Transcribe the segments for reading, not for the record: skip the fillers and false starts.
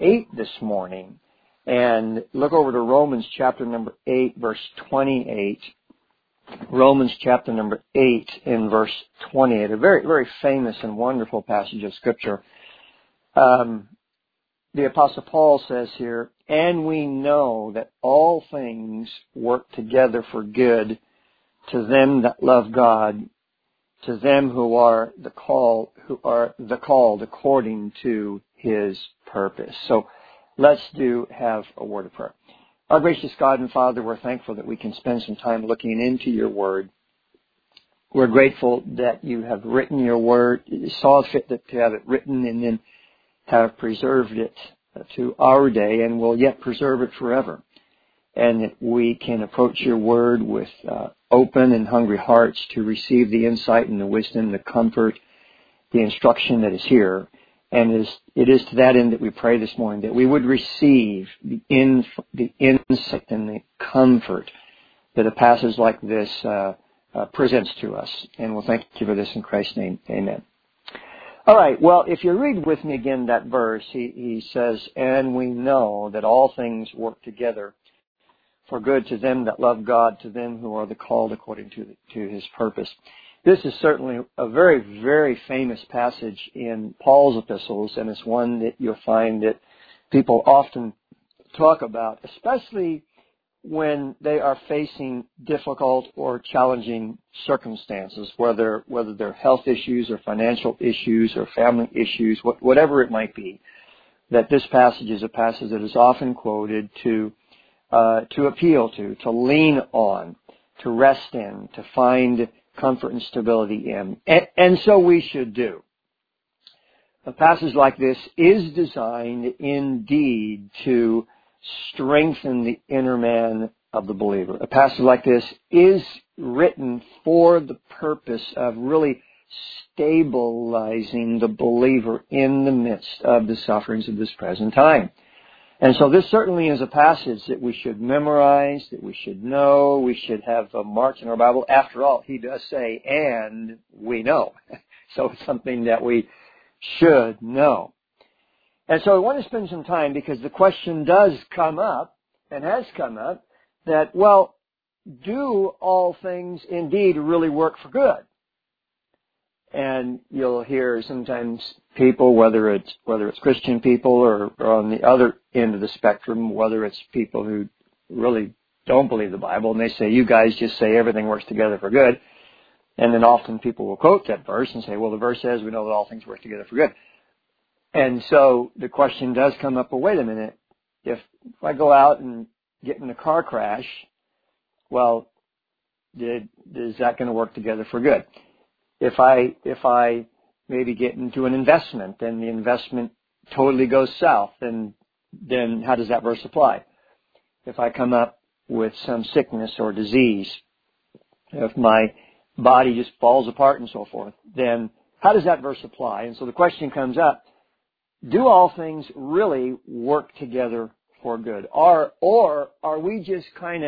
8 this morning. And look over to Romans chapter number 8, verse 28. Romans chapter number 8 in verse 28. A very, very famous and wonderful passage of Scripture. The Apostle Paul says here, and we know that all things work together for good to them that love God, to them who are the called according to His purpose. So let's have a word of prayer. Our gracious God and Father, we're thankful that we can spend some time looking into your word. We're grateful that you have written your word, saw fit to have it written, and then have preserved it to our day and will yet preserve it forever. And that we can approach your word with open and hungry hearts to receive the insight and the wisdom, the comfort, the instruction that is here. And it is to that end that we pray this morning, that we would receive the insight and the comfort that a passage like this presents to us. And we'll thank you for this in Christ's name. Amen. All right, well, if you read with me again that verse, he says, and we know that all things work together for good to them that love God, to them who are the called according to His purpose. This is certainly a very, very famous passage in Paul's epistles, and it's one that you'll find that people often talk about, especially when they are facing difficult or challenging circumstances, whether they're health issues or financial issues or family issues, whatever it might be, that this passage is a passage that is often quoted to appeal to lean on, to rest in, to find comfort and stability in. And so we should do. A passage like this is designed indeed to strengthen the inner man of the believer. A passage like this is written for the purpose of really stabilizing the believer in the midst of the sufferings of this present time. And so this certainly is a passage that we should memorize, that we should know, we should have marked in our Bible. After all, he does say, and we know. So it's something that we should know. And so I want to spend some time, because the question does come up, and has come up, that, well, do all things indeed really work for good? And you'll hear sometimes people, whether it's Christian people or on the other end of the spectrum, whether it's people who really don't believe the Bible, and they say, you guys just say everything works together for good. And then often people will quote that verse and say, well, the verse says we know that all things work together for good. And so the question does come up, well, wait a minute. If I go out and get in a car crash, well, is that going to work together for good? If I maybe get into an investment and the investment totally goes south, then how does that verse apply? If I come up with some sickness or disease, if my body just falls apart and so forth, then how does that verse apply? And so the question comes up, do all things really work together for good? Or are we just kind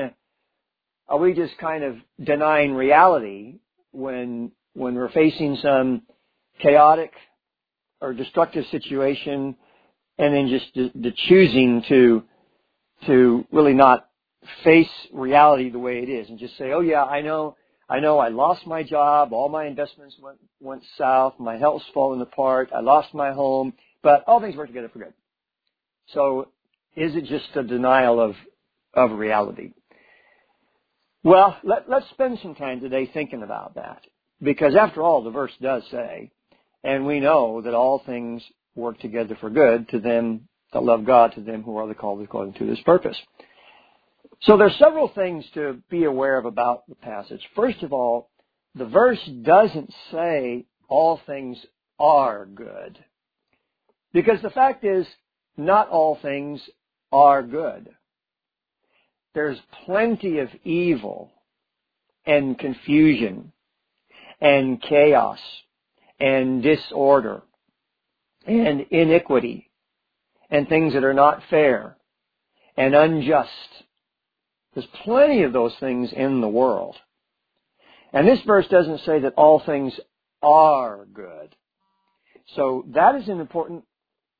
of denying reality when we're facing some chaotic or destructive situation, and then just the choosing to really not face reality the way it is and just say, oh yeah, I know I lost my job, all my investments went south, my health's fallen apart, I lost my home, but all things work together for good. So is it just a denial of reality? Well, let's spend some time today thinking about that. Because after all, the verse does say, and we know that all things work together for good to them that love God, to them who are the called according to His purpose. So there's several things to be aware of about the passage. First of all, the verse doesn't say all things are good. Because the fact is, not all things are good. There's plenty of evil and confusion and chaos and disorder and iniquity and things that are not fair and unjust. There's plenty of those things in the world. And this verse doesn't say that all things are good. So that is an important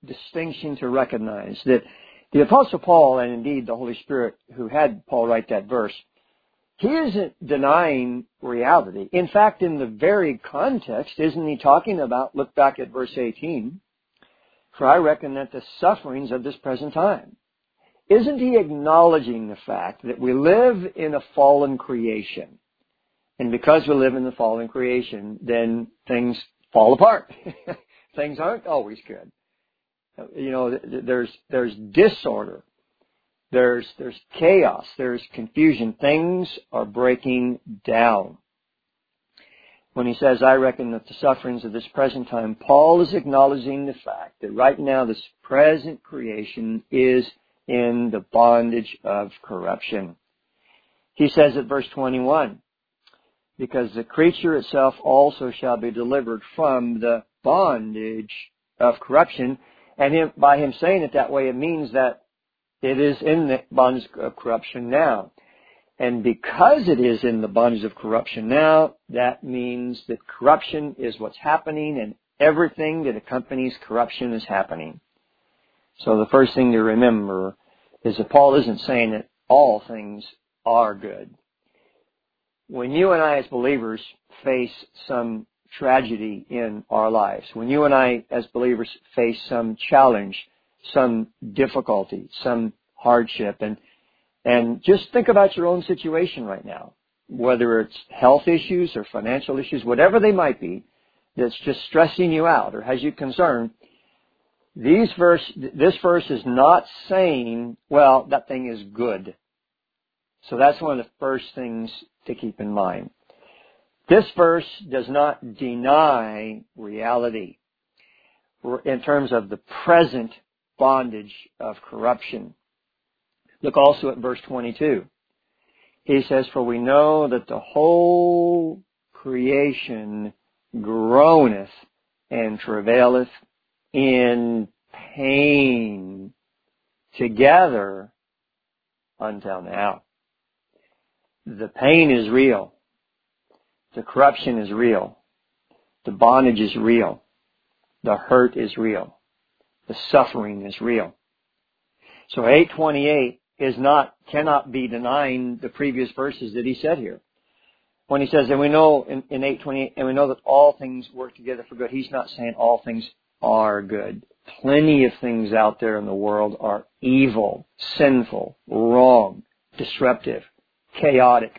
distinction to recognize that the Apostle Paul, and indeed the Holy Spirit who had Paul write that verse, he isn't denying reality. In fact, in the very context, isn't he talking about, look back at verse 18, for I reckon that the sufferings of this present time. Isn't he acknowledging the fact that we live in a fallen creation? And because we live in the fallen creation, then things fall apart. Things aren't always good. You know, there's disorder. There's chaos. There's confusion. Things are breaking down. When he says, I reckon that the sufferings of this present time, Paul is acknowledging the fact that right now this present creation is in the bondage of corruption. He says at verse 21, because the creature itself also shall be delivered from the bondage of corruption. And by him saying it that way, it means that it is in the bondage of corruption now. And because it is in the bondage of corruption now, that means that corruption is what's happening, and everything that accompanies corruption is happening. So the first thing to remember is that Paul isn't saying that all things are good. When you and I as believers face some tragedy in our lives, when you and I as believers face some challenge, some difficulty, some hardship, and just think about your own situation right now, whether it's health issues or financial issues, whatever they might be, that's just stressing you out or has you concerned. This verse is not saying, well, that thing is good. So that's one of the first things to keep in mind. This verse does not deny reality in terms of the present bondage of corruption. Look also at verse 22. He says, for we know that the whole creation groaneth and travaileth in pain together until now. The pain is real. The corruption is real. The bondage is real. The hurt is real. The suffering is real. So 8:28 cannot be denying the previous verses that he said here. When he says, and we know in 8:28, and we know that all things work together for good, he's not saying all things are good. Plenty of things out there in the world are evil, sinful, wrong, disruptive, chaotic,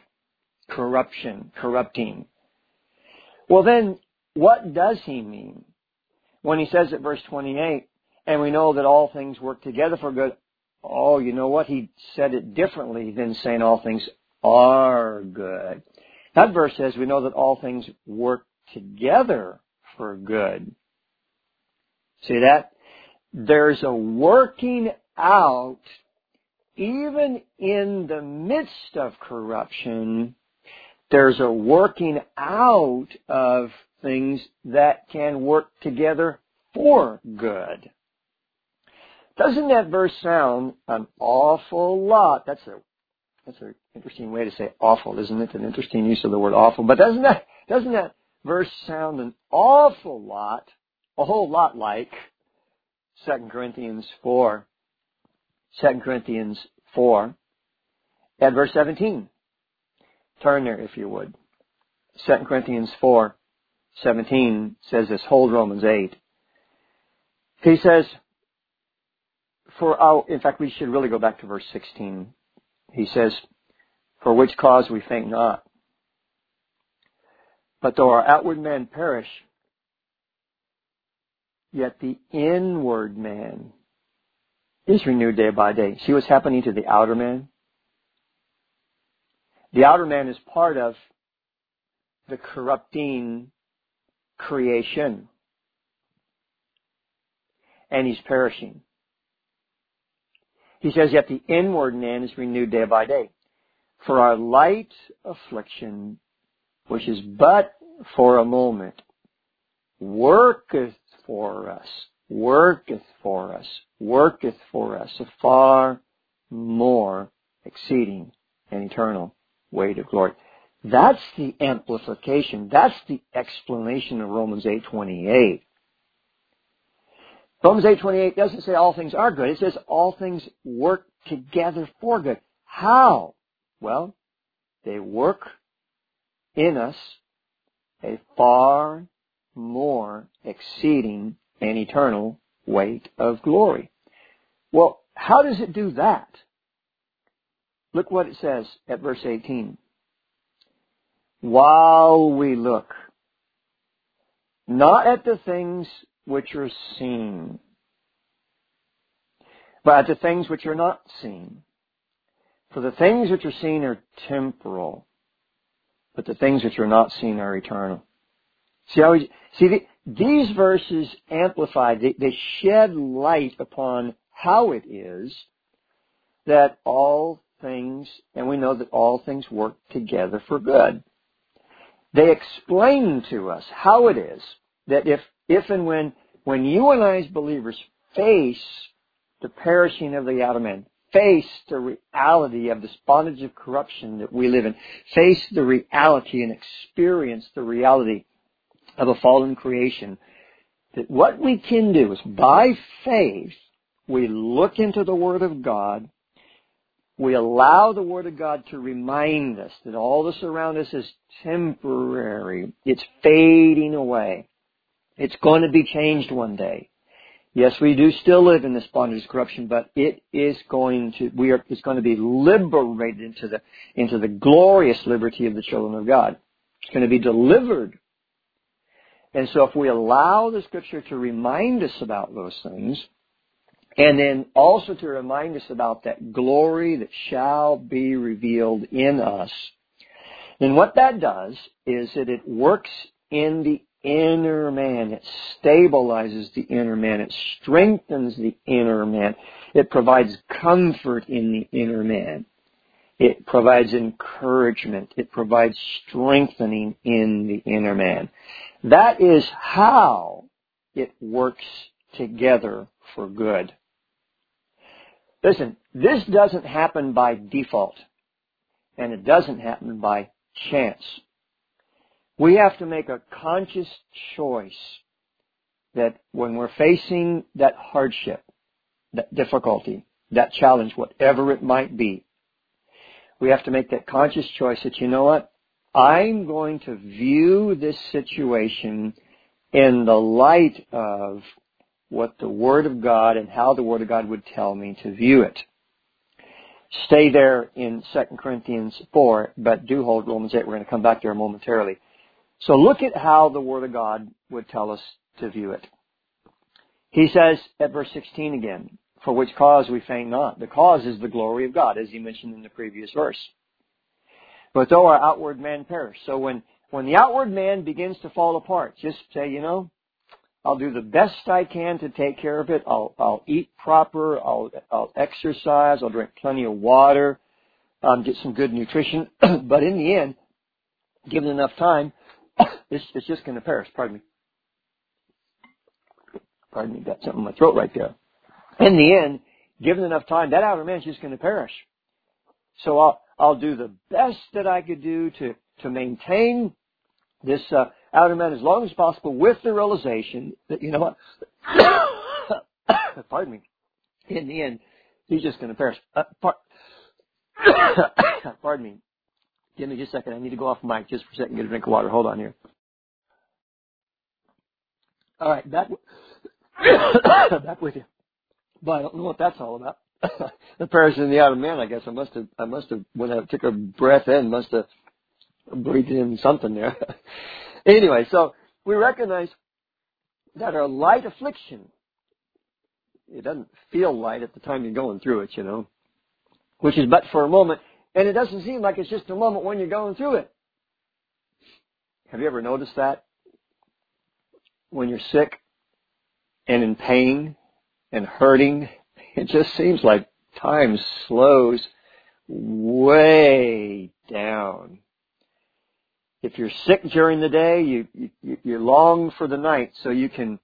corrupting. Well then, what does he mean when he says at verse 28, and we know that all things work together for good? Oh, you know what? He said it differently than saying all things are good. That verse says we know that all things work together for good. See that? There's a working out, even in the midst of corruption, there's a working out of things that can work together for good. Doesn't that verse sound an awful lot? That's an interesting way to say awful, isn't it? An interesting use of the word awful. But doesn't that verse sound an awful lot, a whole lot like 2 Corinthians 4? 2 Corinthians 4 at verse 17. Turn there if you would. 2 Corinthians 4:17 says this, hold Romans 8. He says, in fact, we should really go back to verse 16. He says, for which cause we faint not. But though our outward man perish, yet the inward man is renewed day by day. See what's happening to the outer man? The outer man is part of the corrupting creation. And he's perishing. He says, yet the inward man is renewed day by day. For our light affliction, which is but for a moment, worketh for us a far more exceeding and eternal weight of glory. That's the amplification. That's the explanation of Romans 8:28. Romans 8:28 doesn't say all things are good. It says all things work together for good. How? Well, they work in us a far more exceeding and eternal weight of glory. Well, how does it do that? Look what it says at verse 18. While we look, not at the things which are seen, but at the things which are not seen. For the things which are seen are temporal, but the things which are not seen are eternal. These verses amplify, they shed light upon how it is that all things, and we know that all things work together for good. They explain to us how it is that if and when you and I as believers face the perishing of the outer man, face the reality of this bondage of corruption that we live in, face the reality and experience the reality of a fallen creation, that what we can do is by faith, we look into the Word of God, we allow the Word of God to remind us that all this around us is temporary. It's fading away. It's going to be changed one day. Yes, we do still live in this bondage of corruption, but it is going to, it's going to be liberated into the glorious liberty of the children of God. It's going to be delivered. And so if we allow the Scripture to remind us about those things, and then also to remind us about that glory that shall be revealed in us, then what that does is that it works in the inner man. It stabilizes the inner man. It strengthens the inner man. It provides comfort in the inner man. It provides encouragement. It provides strengthening in the inner man. That is how it works together for good. Listen, this doesn't happen by default, and it doesn't happen by chance. We have to make a conscious choice that when we're facing that hardship, that difficulty, that challenge, whatever it might be, we have to make that conscious choice that, you know what, I'm going to view this situation in the light of what the Word of God and how the Word of God would tell me to view it. Stay there in 2 Corinthians 4, but do hold Romans 8. We're going to come back there momentarily. So look at how the Word of God would tell us to view it. He says at verse 16 again, for which cause we faint not. The cause is the glory of God, as he mentioned in the previous verse. But though our outward man perish. So when the outward man begins to fall apart, just say, you know, I'll do the best I can to take care of it. I'll eat proper. I'll exercise. I'll drink plenty of water. Get some good nutrition. But in the end, given enough time, it's just going to perish. Pardon me. Got something in my throat right there. In the end, given enough time, that outer man's just going to perish. So I'll do the best that I could do to maintain this outer man as long as possible, with the realization that, you know what, pardon me, in the end, he's just going to perish. Pardon me. Give me just a second. I need to go off mic just for a second, get a drink of water. Hold on here. All right, back with you. But I don't know what that's all about. The perishing in the outer man, I guess I must have, when I took a breath in, must have breathed in something there. Anyway, so we recognize that our light affliction, it doesn't feel light at the time you're going through it, you know, which is but for a moment, and it doesn't seem like it's just a moment when you're going through it. Have you ever noticed that? When you're sick and in pain and hurting, it just seems like time slows way down. If you're sick during the day, you long for the night so you can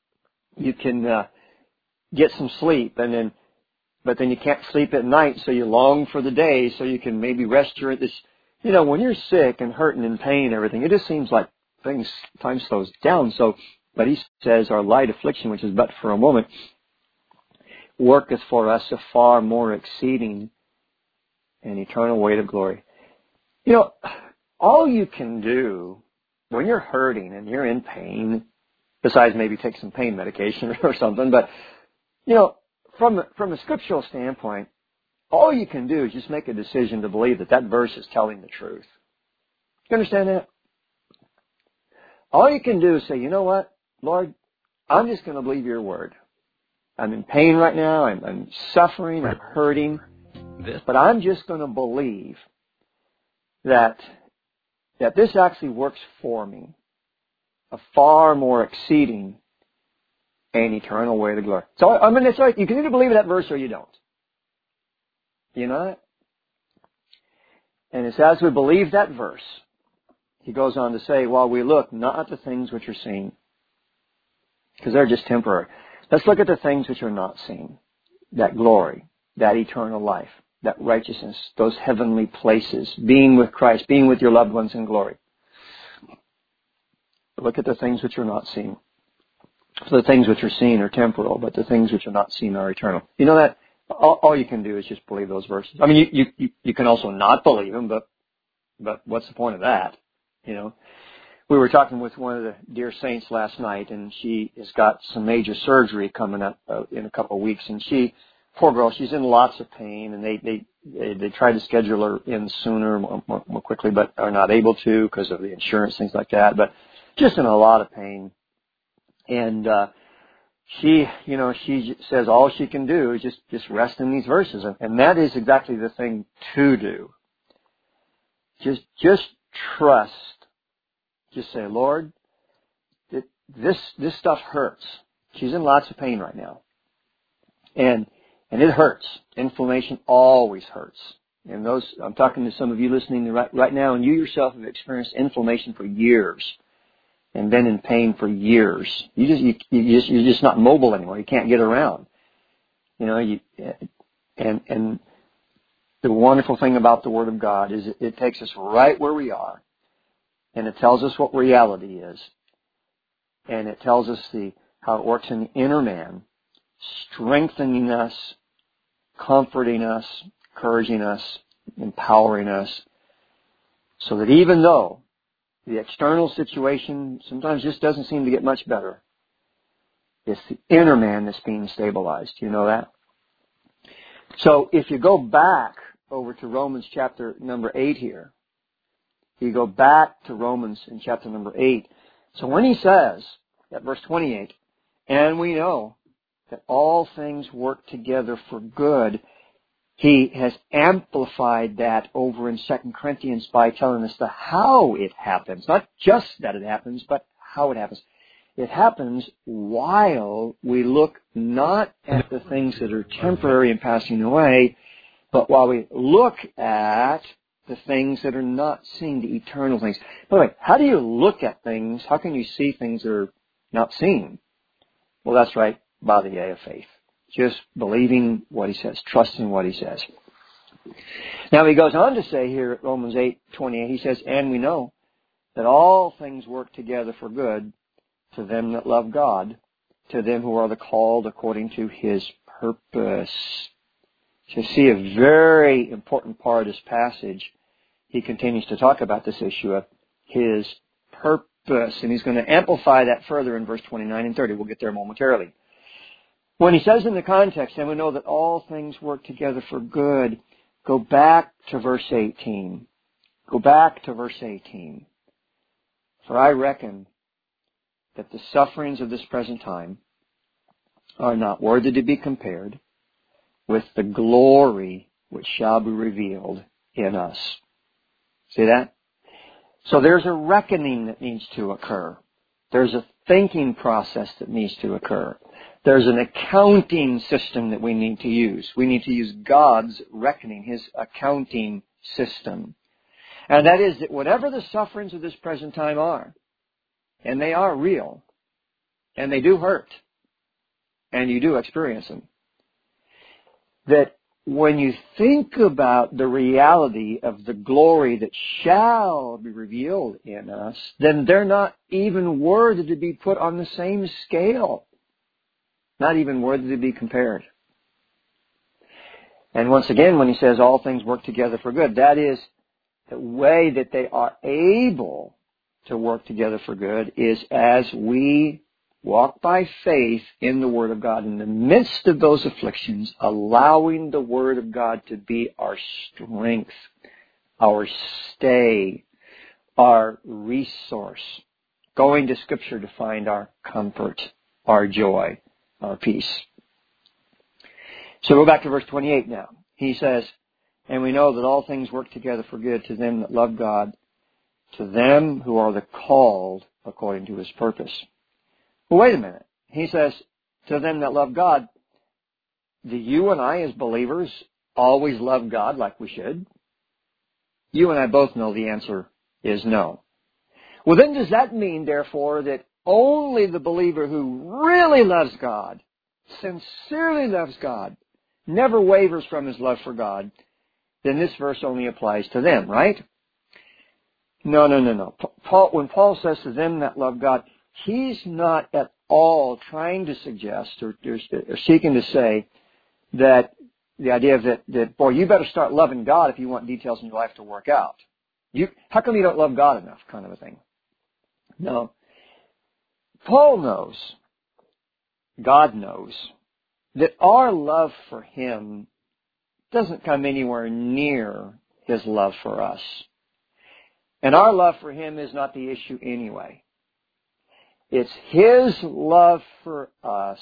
get some sleep, but then you can't sleep at night, so you long for the day so you can maybe rest during this. You know, when you're sick and hurting and pain and everything, it just seems like time slows down. So But he says, our light affliction, which is but for a moment, worketh for us a far more exceeding and eternal weight of glory. You know, all you can do when you're hurting and you're in pain, besides maybe take some pain medication or something, but, you know, from a scriptural standpoint, all you can do is just make a decision to believe that verse is telling the truth. You understand that? All you can do is say, you know what, Lord, I'm just going to believe your word. I'm in pain right now. I'm suffering. I'm hurting. But I'm just going to believe that this actually works for me. A far more exceeding and eternal way to glory. So I mean, it's right. You can either believe that verse or you don't. You know that? And it's as we believe that verse, he goes on to say, while we look not at the things which are seen, because they're just temporary. Let's look at the things which are not seen. That glory, that eternal life, that righteousness, those heavenly places, being with Christ, being with your loved ones in glory. Look at the things which are not seen. So the things which are seen are temporal, but the things which are not seen are eternal. You know that all you can do is just believe those verses. I mean, you can also not believe them, but what's the point of that? You know, we were talking with one of the dear saints last night, and she has got some major surgery coming up in a couple of weeks, and poor girl, she's in lots of pain, and they tried to schedule her in sooner, more quickly, but are not able to because of the insurance, things like that. But just in a lot of pain, and she says all she can do is just rest in these verses, and that is exactly the thing to do. Just trust. Just say, Lord, this stuff hurts. She's in lots of pain right now, and it hurts. Inflammation always hurts. And I'm talking to some of you listening right now, and you yourself have experienced inflammation for years, and been in pain for years. You're just not mobile anymore. You can't get around. You know, and the wonderful thing about the Word of God is it takes us right where we are, and it tells us what reality is, and it tells us how it works in the inner man, strengthening us, comforting us, encouraging us, empowering us, so that even though the external situation sometimes just doesn't seem to get much better, it's the inner man that's being stabilized. You know that? So if you go back over to Romans chapter number 8 here, you go back to Romans in chapter number 8. So when he says, at verse 28, and we know that all things work together for good, he has amplified that over in 2 Corinthians by telling us how it happens. Not just that it happens, but how it happens. It happens while we look not at the things that are temporary and passing away, but while we look at the things that are not seen, the eternal things. By the way, how do you look at things? How can you see things that are not seen? Well, that's right, by the eye of faith. Just believing what he says, trusting what he says. Now he goes on to say here at Romans 8:28, he says, and we know that all things work together for good to them that love God, to them who are the called according to his purpose. So you see a very important part of this passage. He continues to talk about this issue of his purpose, and he's going to amplify that further in verse 29 and 30. We'll get there momentarily. When he says in the context, and we know that all things work together for good, go back to verse 18. Go back to verse 18. For I reckon that the sufferings of this present time are not worthy to be compared with the glory which shall be revealed in us. See that? So there's a reckoning that needs to occur. There's a thinking process that needs to occur. There's an accounting system that we need to use. We need to use God's reckoning, his accounting system. And that is that whatever the sufferings of this present time are, and they are real, and they do hurt, and you do experience them, that when you think about the reality of the glory that shall be revealed in us, then they're not even worthy to be put on the same scale. Not even worthy to be compared. And once again, when he says all things work together for good, that is the way that they are able to work together for good is as we walk by faith in the Word of God in the midst of those afflictions, allowing the Word of God to be our strength, our stay, our resource, going to Scripture to find our comfort, our joy, our peace. So go back to verse 28 now. He says, and we know that all things work together for good to them that love God, to them who are the called according to His purpose. Well, wait a minute. He says, to them that love God, do you and I as believers always love God like we should? You and I both know the answer is no. Well, then does that mean, therefore, that only the believer who really loves God, sincerely loves God, never wavers from his love for God, then this verse only applies to them, right? No. When Paul says to them that love God, he's not at all trying to suggest or seeking to say that the idea of that, boy, you better start loving God if you want details in your life to work out. How come you don't love God enough, kind of a thing? No. Paul knows, God knows, that our love for Him doesn't come anywhere near His love for us. And our love for Him is not the issue anyway. It's His love for us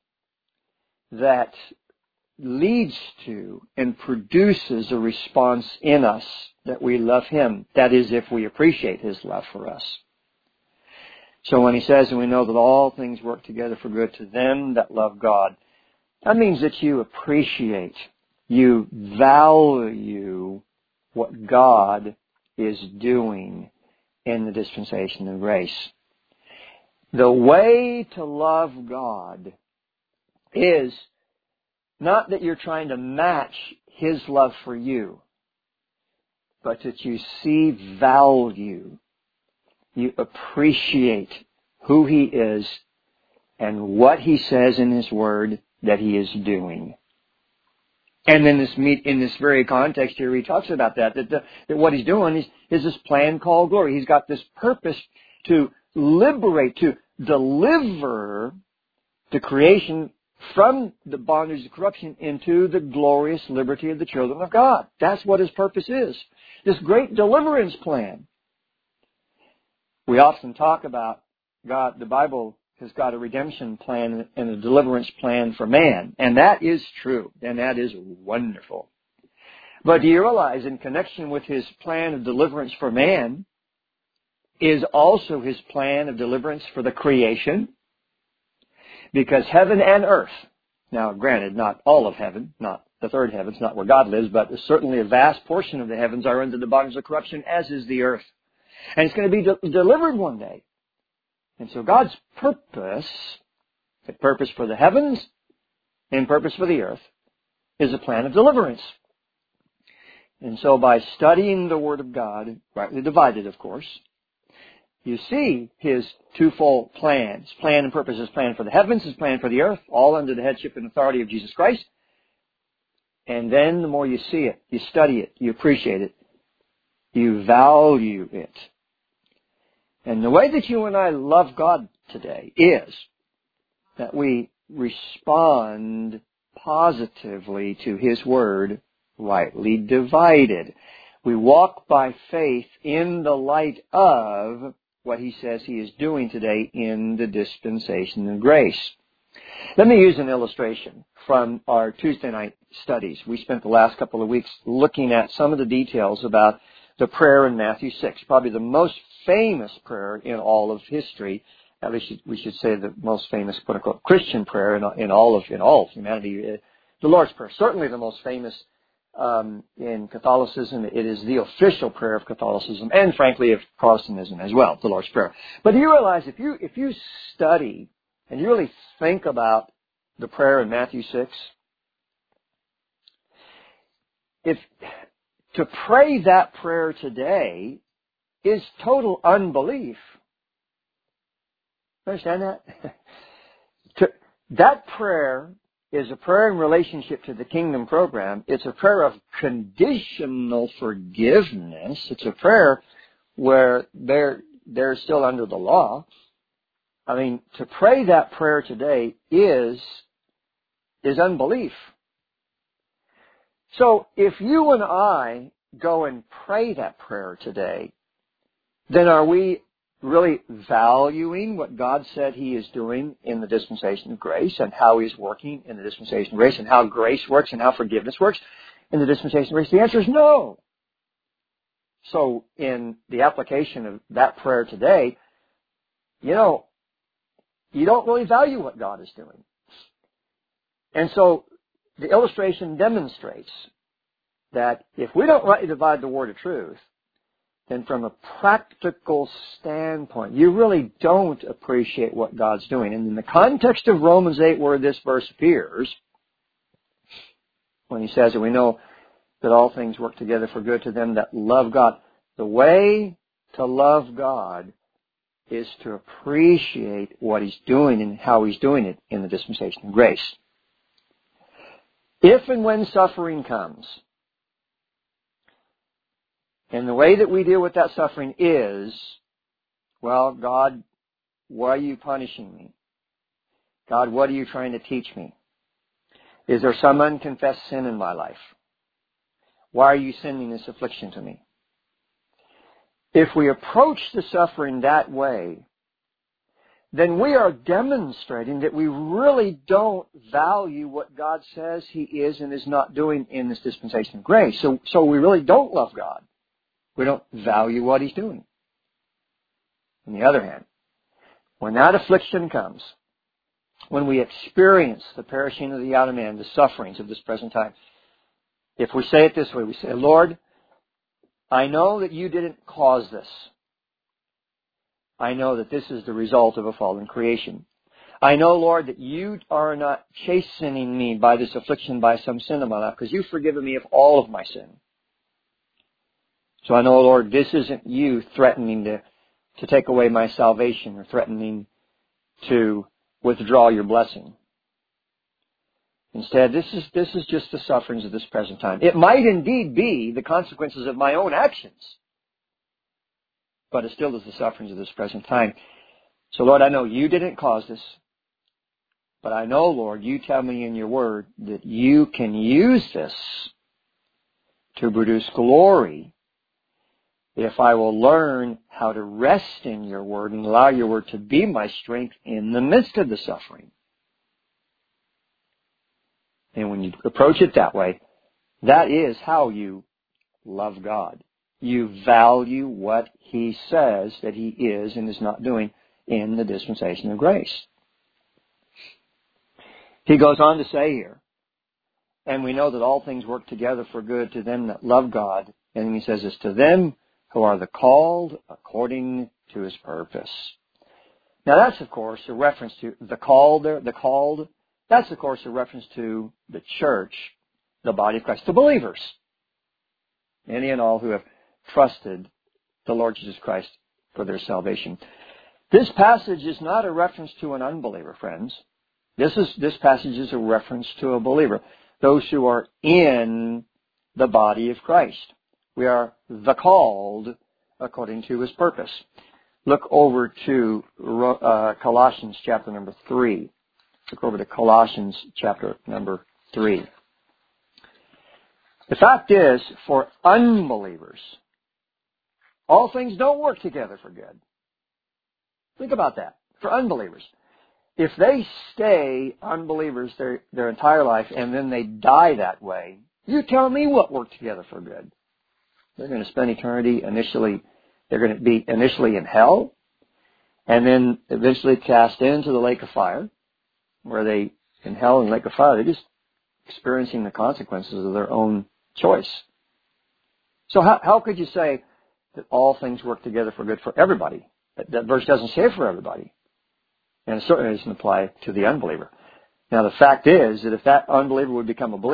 that leads to and produces a response in us that we love Him. That is, if we appreciate His love for us. So when he says, and we know that all things work together for good to them that love God, that means that you appreciate, you value what God is doing in the dispensation of grace. The way to love God is not that you're trying to match His love for you, but that you see value. You appreciate who He is and what He says in His Word that He is doing. And then in this very context here, he talks about that what He's doing is this plan called glory. He's got this purpose to liberate, to deliver the creation from the bondage of corruption into the glorious liberty of the children of God. That's what His purpose is. This great deliverance plan. We often talk about God, the Bible has got a redemption plan and a deliverance plan for man. And that is true. And that is wonderful. But do you realize in connection with His plan of deliverance for man is also His plan of deliverance for the creation? Because heaven and earth, now granted, not all of heaven, not the third heavens, not where God lives, but certainly a vast portion of the heavens are under the bondage of corruption, as is the earth. And it's going to be delivered one day. And so God's purpose, the purpose for the heavens and purpose for the earth, is a plan of deliverance. And so by studying the Word of God, rightly divided, of course, you see His twofold plans. Plan and purpose. His plan for the heavens, His plan for the earth, all under the headship and authority of Jesus Christ. And then the more you see it, you study it, you appreciate it, you value it. And the way that you and I love God today is that we respond positively to His Word, rightly divided. We walk by faith in the light of what He says He is doing today in the dispensation of grace. Let me use an illustration from our Tuesday night studies. We spent the last couple of weeks looking at some of the details about the prayer in Matthew 6, probably the most famous prayer in all of history. At least we should say the most famous, quote unquote, Christian prayer in all of humanity. The Lord's Prayer, certainly the most famous in Catholicism. It is the official prayer of Catholicism and, frankly, of Protestantism as well, the Lord's Prayer. But do you realize if you study and you really think about the prayer in Matthew 6, if to pray that prayer today is total unbelief. Understand that? That prayer is a prayer in relationship to the kingdom program. It's a prayer of conditional forgiveness. It's a prayer where they're still under the law. I mean, to pray that prayer today is unbelief. So if you and I go and pray that prayer today, then are we really valuing what God said He is doing in the dispensation of grace and how He's working in the dispensation of grace and how grace works and how forgiveness works in the dispensation of grace? The answer is no. So in the application of that prayer today, you don't really value what God is doing. And so the illustration demonstrates that if we don't rightly divide the word of truth, then from a practical standpoint, you really don't appreciate what God's doing. And in the context of Romans 8, where this verse appears, when he says that we know that all things work together for good to them that love God, the way to love God is to appreciate what He's doing and how He's doing it in the dispensation of grace. If and when suffering comes, and the way that we deal with that suffering is, well, God, why are you punishing me? God, what are you trying to teach me? Is there some unconfessed sin in my life? Why are you sending this affliction to me? If we approach the suffering that way, then we are demonstrating that we really don't value what God says He is and is not doing in this dispensation of grace. So we really don't love God. We don't value what He's doing. On the other hand, when that affliction comes, when we experience the perishing of the outer man, the sufferings of this present time, if we say it this way, we say, Lord, I know that you didn't cause this. I know that this is the result of a fallen creation. I know, Lord, that you are not chastening me by this affliction by some sin of my life, because you've forgiven me of all of my sin. So I know, Lord, this isn't you threatening to take away my salvation or threatening to withdraw your blessing. Instead, this is just the sufferings of this present time. It might indeed be the consequences of my own actions, but it still is the sufferings of this present time. So, Lord, I know you didn't cause this, but I know, Lord, you tell me in your word that you can use this to produce glory if I will learn how to rest in your word and allow your word to be my strength in the midst of the suffering. And when you approach it that way, that is how you love God. You value what He says that He is and is not doing in the dispensation of grace. He goes on to say here, and we know that all things work together for good to them that love God. And he says it's to them who are the called according to His purpose. Now that's, of course, a reference to the called there, the called. That's, of course, a reference to the church, the body of Christ, the believers. Any and all who have trusted the Lord Jesus Christ for their salvation. This passage is not a reference to an unbeliever, friends. This passage is a reference to a believer. Those who are in the body of Christ. We are the called according to His purpose. Look over to Colossians chapter number 3. Look over to Colossians chapter number 3. The fact is, for unbelievers, all things don't work together for good. Think about that. For unbelievers. If they stay unbelievers their entire life and then they die that way, you tell me what worked together for good. They're going to spend eternity they're going to be initially in hell and then eventually cast into the lake of fire, where they, in hell and lake of fire, they're just experiencing the consequences of their own choice. So how could you say that all things work together for good for everybody? That verse doesn't say for everybody. And it certainly doesn't apply to the unbeliever. Now, the fact is that if that unbeliever would become a believer,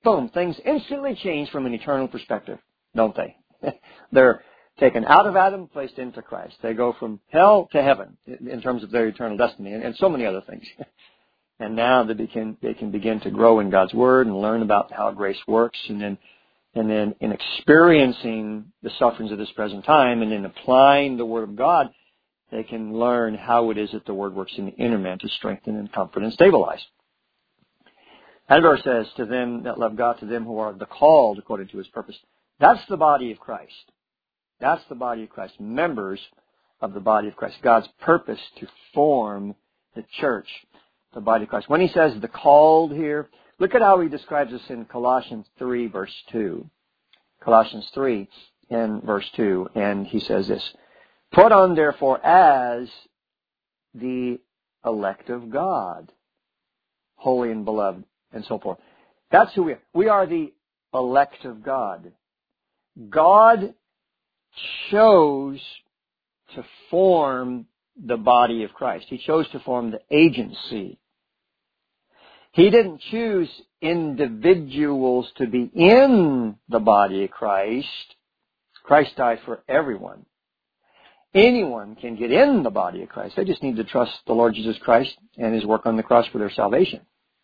boom, things instantly change from an eternal perspective, don't they? They're taken out of Adam, placed into Christ. They go from hell to heaven in terms of their eternal destiny, and so many other things. And now they can begin to grow in God's Word and learn about how grace works, and then in experiencing the sufferings of this present time and in applying the Word of God, they can learn how it is that the Word works in the inner man to strengthen and comfort and stabilize. That verse says, to them that love God, to them who are the called according to His purpose. That's the body of Christ. That's the body of Christ. Members of the body of Christ. God's purpose to form the church, the body of Christ. When He says the called here, look at how He describes us in Colossians 3, verse 2. Colossians 3 and verse 2. And He says this, put on therefore as the elect of God, holy and beloved, and so forth. That's who we are. We are the elect of God. God chose to form the body of Christ. He chose to form the agency. He didn't choose individuals to be in the body of Christ. Christ died for everyone. Anyone can get in the body of Christ. They just need to trust the Lord Jesus Christ and His work on the cross for their salvation.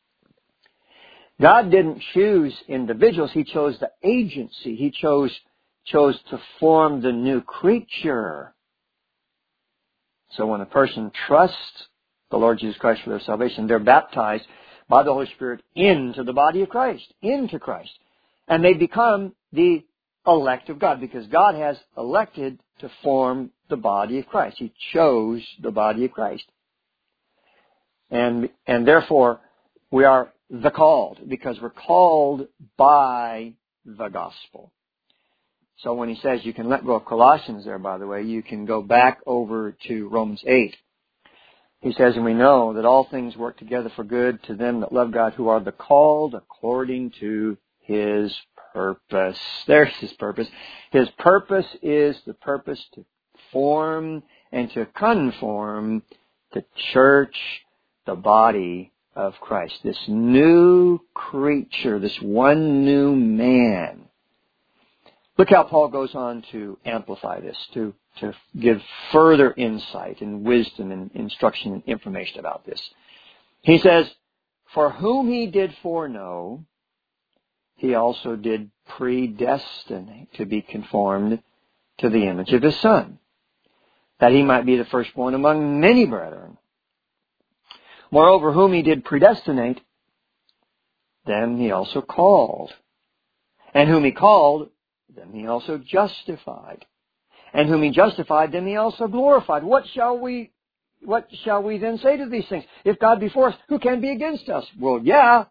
God didn't choose individuals. He chose the agency. He chose to form the new creature. So when a person trusts the Lord Jesus Christ for their salvation, they're baptized by the Holy Spirit into the body of Christ, into Christ. And they become the elect of God because God has elected to form the body of Christ. He chose the body of Christ. And therefore, we are the called because we're called by the gospel. So when he says you can let go of Colossians there, by the way, you can go back over to Romans 8. He says, and we know that all things work together for good to them that love God, who are the called according to His purpose. There's His purpose. His purpose is the purpose to form and to conform the church, the body of Christ. This new creature, this one new man. Look how Paul goes on to amplify this, to give further insight and wisdom and instruction and information about this. He says, for whom He did foreknow, He also did predestinate to be conformed to the image of His Son, that He might be the firstborn among many brethren. Moreover, whom He did predestinate, them He also called. And whom He called, them He also justified. And whom He justified, them He also glorified. What shall we then say to these things? If God be for us, who can be against us? Well, yeah.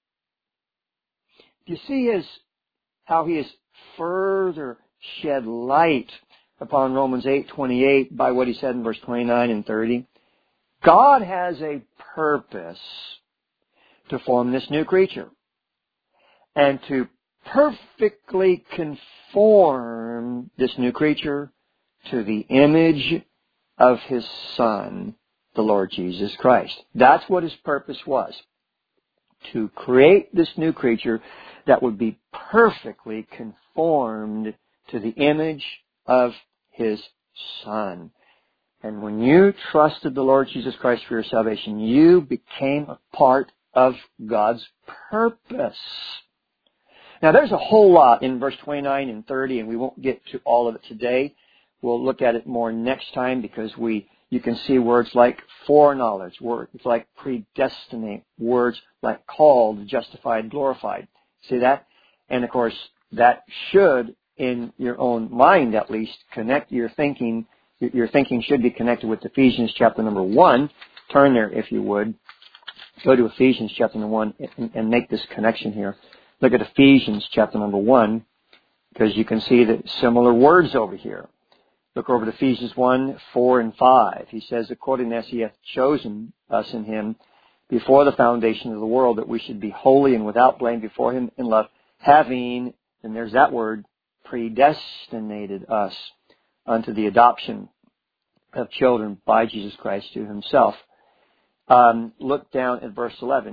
Do you see how He has further shed light upon Romans 8:28 by what He said in verse 29 and 30? God has a purpose to form this new creature and to perfectly conform this new creature to the image of His Son, the Lord Jesus Christ. That's what His purpose was. To create this new creature that would be perfectly conformed to the image of His Son. And when you trusted the Lord Jesus Christ for your salvation, you became a part of God's purpose. Now, there's a whole lot in verse 29 and 30, and we won't get to all of it today. We'll look at it more next time because you can see words like foreknowledge, words like predestinate, words like called, justified, glorified. See that? And of course, that should, in your own mind at least, connect your thinking. Your thinking should be connected with Ephesians chapter number 1. Turn there if you would. Go to Ephesians chapter number 1 and make this connection here. Look at Ephesians chapter number 1 because you can see the similar words over here. Look over to Ephesians 1, 4 and 5. He says, according as He hath chosen us in Him before the foundation of the world, that we should be holy and without blame before Him in love, having, and there's that word, predestinated us unto the adoption of children by Jesus Christ to Himself. Look down at verse 11.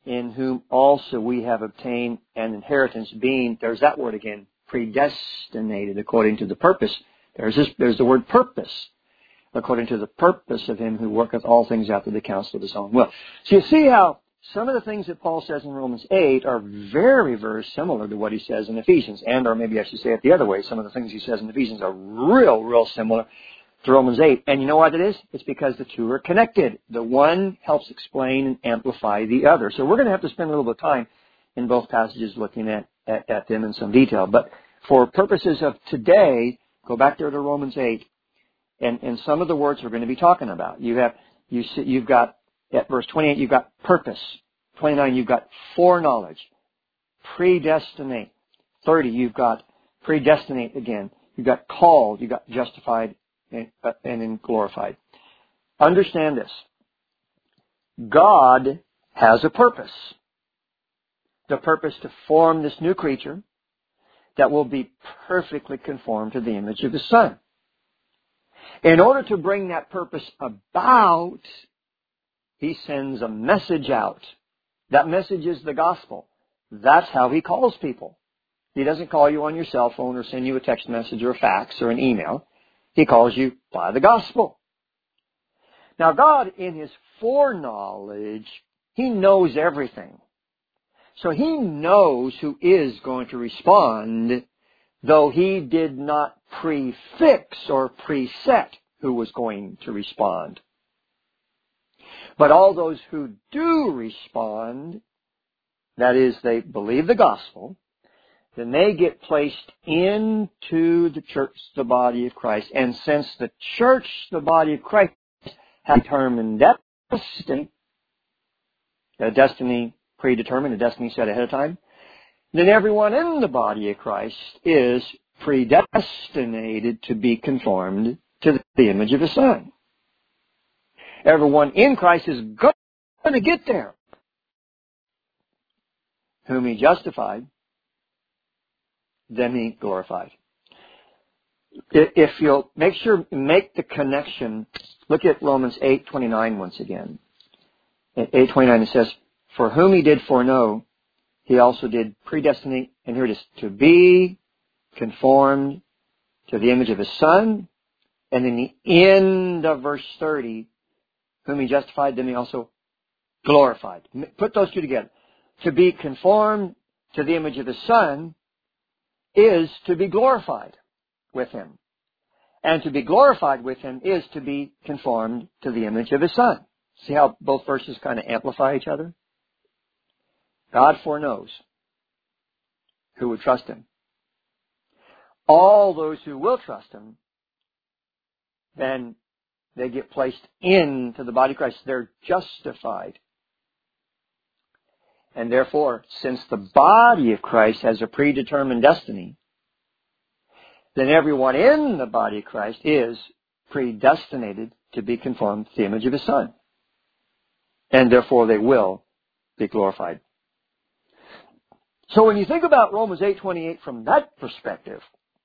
in whom also we have obtained an inheritance, being, there's that word again, predestinated according to the purpose. There's the word purpose, according to the purpose of him who worketh all things after the counsel of his own will. So you see how some of the things that Paul says in Romans 8 are very, very similar to what he says in Ephesians. And, or maybe I should say it the other way, some of the things he says in Ephesians are real similar to Romans 8. And you know what it is? It's because the two are connected. The one helps explain and amplify the other. So we're going to have to spend a little bit of time in both passages looking at them in some detail. But for purposes of today, go back there to Romans 8, and some of the words we're going to be talking about. You've got, at verse 28, you've got purpose. 29, you've got foreknowledge. Predestinate. 30, you've got predestinate again. You've got called. You've got justified and then glorified. Understand this. God has a purpose. The purpose to form this new creature that will be perfectly conformed to the image of His Son. In order to bring that purpose about, He sends a message out. That message is the gospel. That's how He calls people. He doesn't call you on your cell phone or send you a text message or a fax or an email. He calls you by the gospel. Now God, in His foreknowledge, He knows everything. So He knows who is going to respond, though He did not prefix or preset who was going to respond. But all those who do respond, that is, they believe the gospel, then they get placed into the church, the body of Christ. And since the church, the body of Christ, has determined destiny predetermined, a destiny set ahead of time, then everyone in the body of Christ is predestinated to be conformed to the image of His Son. Everyone in Christ is going to get there. Whom He justified, then He glorified. If you'll make the connection, look at Romans 8:29 once again. At 8:29 it says, for whom He did foreknow, He also did predestinate, and here it is, to be conformed to the image of His Son. And in the end of verse 30, whom He justified, then He also glorified. Put those two together. To be conformed to the image of His Son is to be glorified with Him. And to be glorified with Him is to be conformed to the image of His Son. See how both verses kind of amplify each other? God foreknows who would trust Him. All those who will trust Him, then they get placed into the body of Christ. They're justified. And therefore, since the body of Christ has a predetermined destiny, then everyone in the body of Christ is predestinated to be conformed to the image of His Son. And therefore they will be glorified. So when you think about Romans 8:28 from that perspective,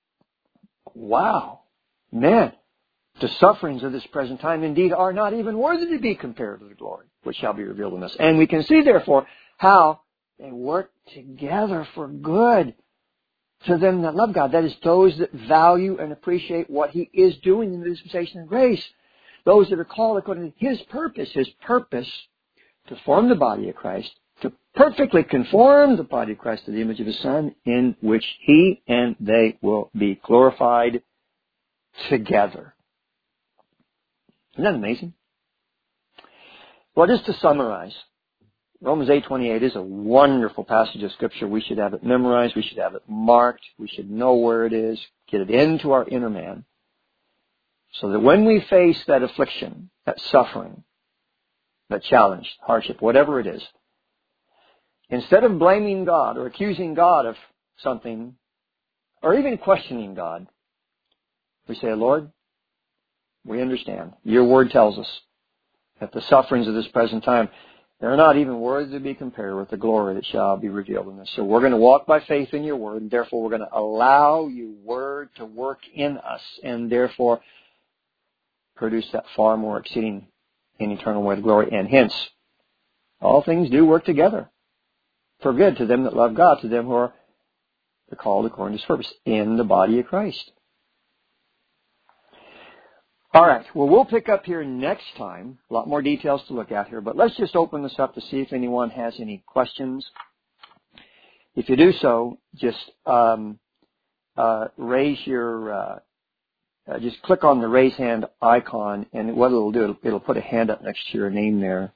wow, man, the sufferings of this present time indeed are not even worthy to be compared to the glory which shall be revealed in us. And we can see therefore how they work together for good to them that love God. That is, those that value and appreciate what He is doing in the dispensation of grace. Those that are called according to His purpose to form the body of Christ, to perfectly conform the body of Christ to the image of His Son, in which He and they will be glorified together. Isn't that amazing? Well, just to summarize, Romans 8:28 is a wonderful passage of Scripture. We should have it memorized. We should have it marked. We should know where it is. Get it into our inner man. So that when we face that affliction, that suffering, that challenge, hardship, whatever it is, instead of blaming God or accusing God of something, or even questioning God, we say, Lord, we understand. Your Word tells us that the sufferings of this present time, they're not even worthy to be compared with the glory that shall be revealed in us. So we're going to walk by faith in Your Word, and therefore we're going to allow Your Word to work in us, and therefore produce that far more exceeding and eternal weight of glory, and hence All things do work together for good to them that love God, to them who are called according to His purpose in the body of Christ. All right. Well, we'll pick up here next time. A lot more details to look at here, but let's just open this up to see if anyone has any questions. If you do so, just raise your, just click on the raise hand icon, and what it'll do, it'll put a hand up next to your name there.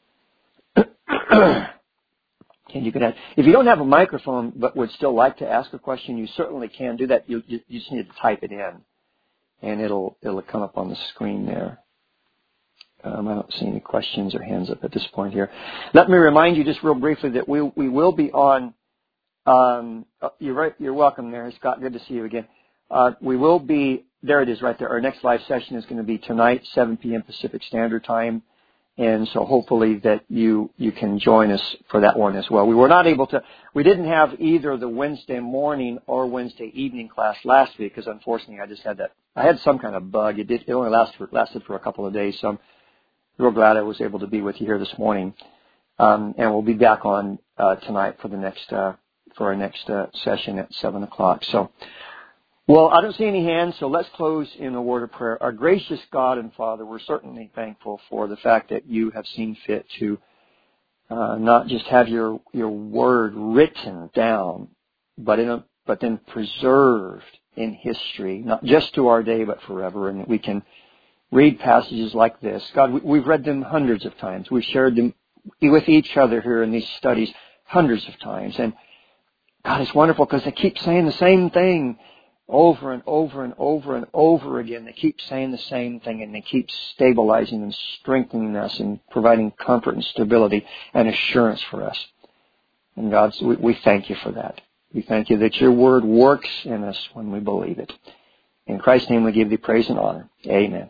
And you can ask, if you don't have a microphone but would still like to ask a question, you certainly can do that. You just need to type it in, and it'll come up on the screen there. I don't see any questions or hands up at this point here. Let me remind you just real briefly that we will be on. You're right. You're welcome there, Scott. Good to see you again. We will be there. It is right there. Our next live session is going to be tonight, 7 p.m. Pacific Standard Time. And so hopefully that you can join us for that one as well. We didn't have either the Wednesday morning or Wednesday evening class last week because unfortunately I had some kind of bug. It only lasted for a couple of days, so I'm real glad I was able to be with you here this morning. And we'll be back on tonight for our next session at 7 o'clock. So, well, I don't see any hands, so let's close in a word of prayer. Our gracious God and Father, we're certainly thankful for the fact that you have seen fit to not just have your word written down, but then preserved in history, not just to our day, but forever, and that we can read passages like this. God, we've read them hundreds of times. We've shared them with each other here in these studies hundreds of times. And God, it's wonderful because they keep saying the same thing over and over and over and over again. They keep saying the same thing, and they keep stabilizing and strengthening us and providing comfort and stability and assurance for us. And God, we thank you for that. We thank you that your word works in us when we believe it. In Christ's name we give thee praise and honor. Amen.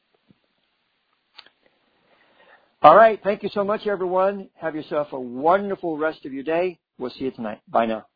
All right. Thank you so much, everyone. Have yourself a wonderful rest of your day. We'll see you tonight. Bye now.